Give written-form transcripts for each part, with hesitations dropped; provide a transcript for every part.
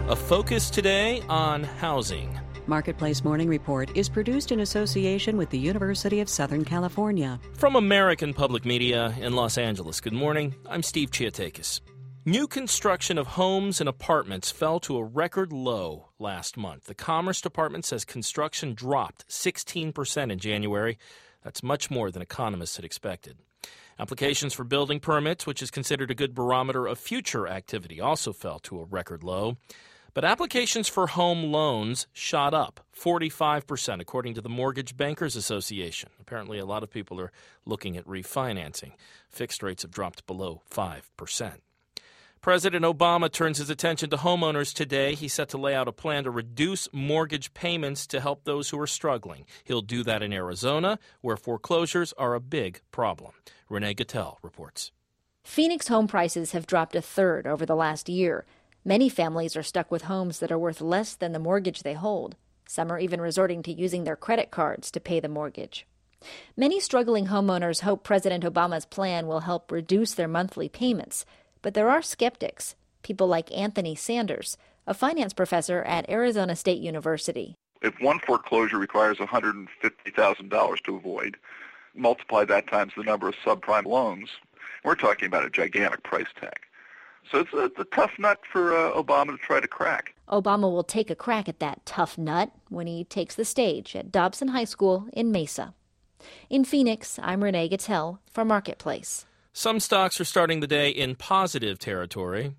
A focus today on housing. Marketplace Morning Report is produced in association with the University of Southern California. From American Public Media in Los Angeles, good morning. I'm Steve Chiatakis. New construction of homes and apartments fell to a record low last month. The Commerce Department says construction dropped 16% in January. That's much more than economists had expected. Applications for building permits, which is considered a good barometer of future activity, also fell to a record low. But applications for home loans shot up 45%, according to the Mortgage Bankers Association. Apparently, a lot of people are looking at refinancing. Fixed rates have dropped below 5%. President Obama turns his attention to homeowners today. He's set to lay out a plan to reduce mortgage payments to help those who are struggling. He'll do that in Arizona, where foreclosures are a big problem. Renee Gattel reports. Phoenix home prices have dropped a third over the last year. Many families are stuck with homes that are worth less than the mortgage they hold. Some are even resorting to using their credit cards to pay the mortgage. Many struggling homeowners hope President Obama's plan will help reduce their monthly payments. But there are skeptics, people like Anthony Sanders, a finance professor at Arizona State University. If one foreclosure requires $150,000 to avoid, multiply that times the number of subprime loans, we're talking about a gigantic price tag. So it's a tough nut for Obama to try to crack. Obama will take a crack at that tough nut when he takes the stage at Dobson High School in Mesa. In Phoenix, I'm Renee Gattel for Marketplace. Some stocks are starting the day in positive territory.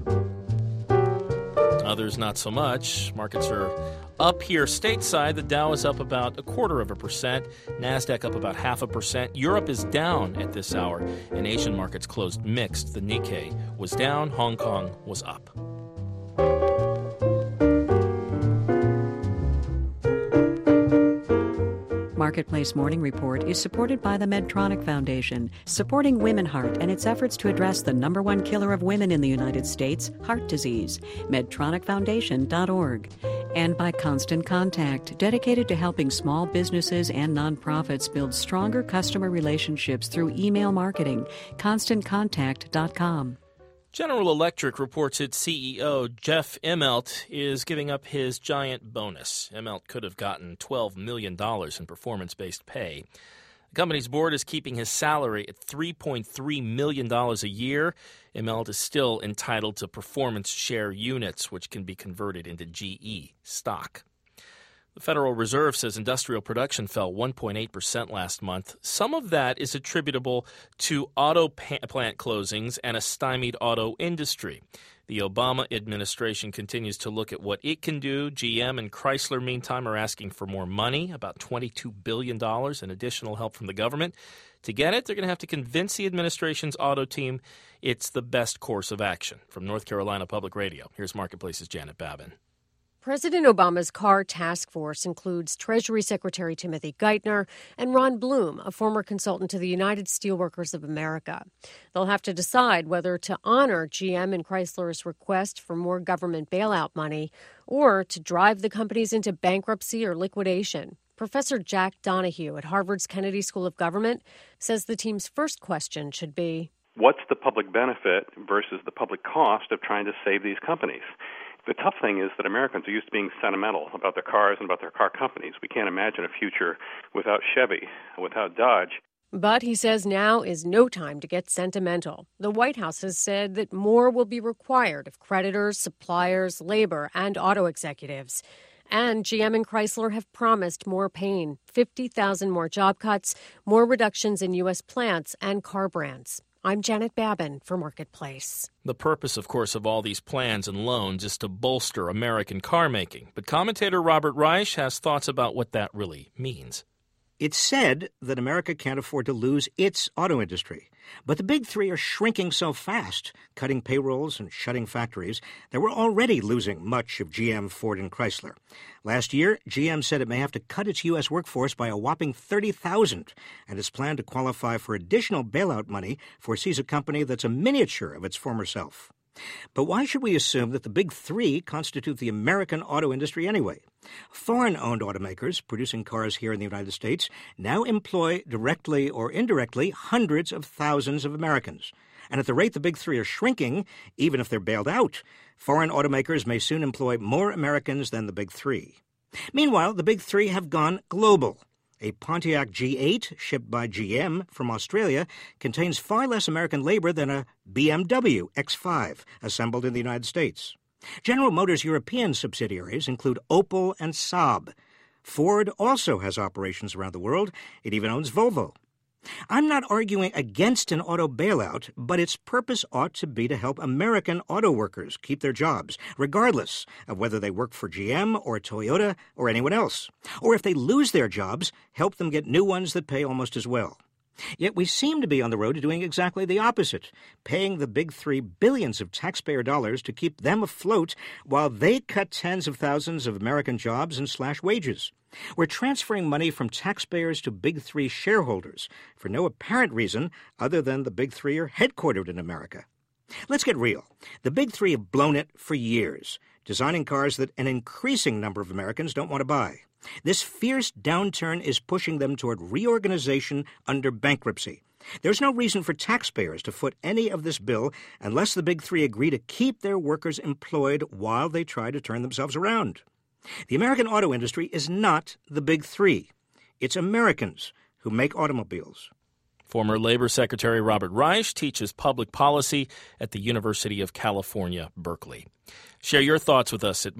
Others not so much. Markets are up here stateside. The Dow is up about 0.25%. NASDAQ up about 0.5%. Europe is down at this hour, and Asian markets closed mixed. The Nikkei was down. Hong Kong was up. Marketplace Morning Report is supported by the Medtronic Foundation, supporting Women Heart and its efforts to address the #1 killer of women in the United States, heart disease. MedtronicFoundation.org. And by Constant Contact, dedicated to helping small businesses and nonprofits build stronger customer relationships through email marketing. ConstantContact.com. General Electric reports its CEO, Jeff Immelt, is giving up his giant bonus. Immelt could have gotten $12 million in performance-based pay. The company's board is keeping his salary at $3.3 million a year. Immelt is still entitled to performance share units, which can be converted into GE stock. The Federal Reserve says industrial production fell 1.8% last month. Some of that is attributable to auto plant closings and a stymied auto industry. The Obama administration continues to look at what it can do. GM and Chrysler, meantime, are asking for more money, about $22 billion in additional help from the government. To get it, they're going to have to convince the administration's auto team it's the best course of action. From North Carolina Public Radio, here's Marketplace's Janet Babin. President Obama's car task force includes Treasury Secretary Timothy Geithner and Ron Bloom, a former consultant to the United Steelworkers of America. They'll have to decide whether to honor GM and Chrysler's request for more government bailout money or to drive the companies into bankruptcy or liquidation. Professor Jack Donahue at Harvard's Kennedy School of Government says the team's first question should be, what's the public benefit versus the public cost of trying to save these companies? The tough thing is that Americans are used to being sentimental about their cars and about their car companies. We can't imagine a future without Chevy, without Dodge. But he says now is no time to get sentimental. The White House has said that more will be required of creditors, suppliers, labor, and auto executives. And GM and Chrysler have promised more pain, 50,000 more job cuts, more reductions in U.S. plants and car brands. I'm Janet Babin for Marketplace. The purpose, of course, of all these plans and loans is to bolster American car making. But commentator Robert Reich has thoughts about what that really means. It's said that America can't afford to lose its auto industry. But the big three are shrinking so fast, cutting payrolls and shutting factories, that we're already losing much of GM, Ford, and Chrysler. Last year, GM said it may have to cut its U.S. workforce by a whopping 30,000, and its plan to qualify for additional bailout money foresees a company that's a miniature of its former self. But why should we assume that the big three constitute the American auto industry anyway? Foreign-owned automakers producing cars here in the United States now employ directly or indirectly hundreds of thousands of Americans. And at the rate the big three are shrinking, even if they're bailed out, foreign automakers may soon employ more Americans than the big three. Meanwhile, the big three have gone global. A Pontiac G8 shipped by GM from Australia contains far less American labor than a BMW X5 assembled in the United States. General Motors' European subsidiaries include Opel and Saab. Ford also has operations around the world. It even owns Volvo. I'm not arguing against an auto bailout, but its purpose ought to be to help American auto workers keep their jobs, regardless of whether they work for GM or Toyota or anyone else. Or if they lose their jobs, help them get new ones that pay almost as well. Yet we seem to be on the road to doing exactly the opposite, paying the big three billions of taxpayer dollars to keep them afloat while they cut tens of thousands of American jobs and slash wages. We're transferring money from taxpayers to big three shareholders for no apparent reason other than the big three are headquartered in America. Let's get real. The big three have blown it for years, designing cars that an increasing number of Americans don't want to buy. This fierce downturn is pushing them toward reorganization under bankruptcy. There's no reason for taxpayers to foot any of this bill unless the big three agree to keep their workers employed while they try to turn themselves around. The American auto industry is not the big three. It's Americans who make automobiles. Former Labor Secretary Robert Reich teaches public policy at the University of California, Berkeley. Share your thoughts with us at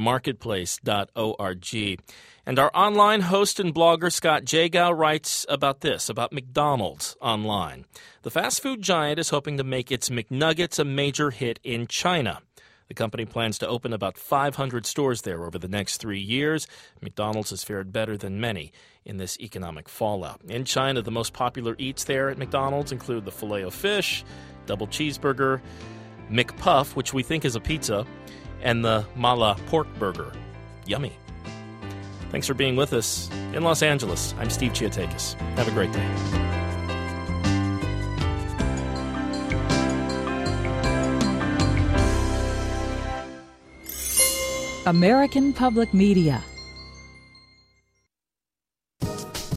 marketplace.org. And our online host and blogger Scott Jagow writes about this, about McDonald's online. The fast food giant is hoping to make its McNuggets a major hit in China. The company plans to open about 500 stores there over the next 3 years. McDonald's has fared better than many in this economic fallout. In China, the most popular eats there at McDonald's include the Filet-O-Fish, double cheeseburger, McPuff, which we think is a pizza, and the Mala pork burger. Yummy. Thanks for being with us. In Los Angeles, I'm Steve Chiatakis. Have a great day. American Public Media